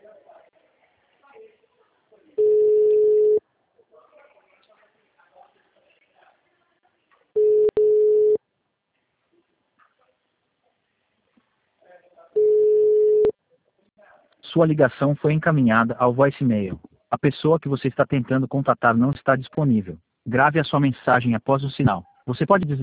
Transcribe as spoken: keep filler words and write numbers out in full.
Sua ligação foi encaminhada ao voicemail. A pessoa que você está tentando contatar não está disponível. Grave a sua mensagem após o sinal. Você pode desligar.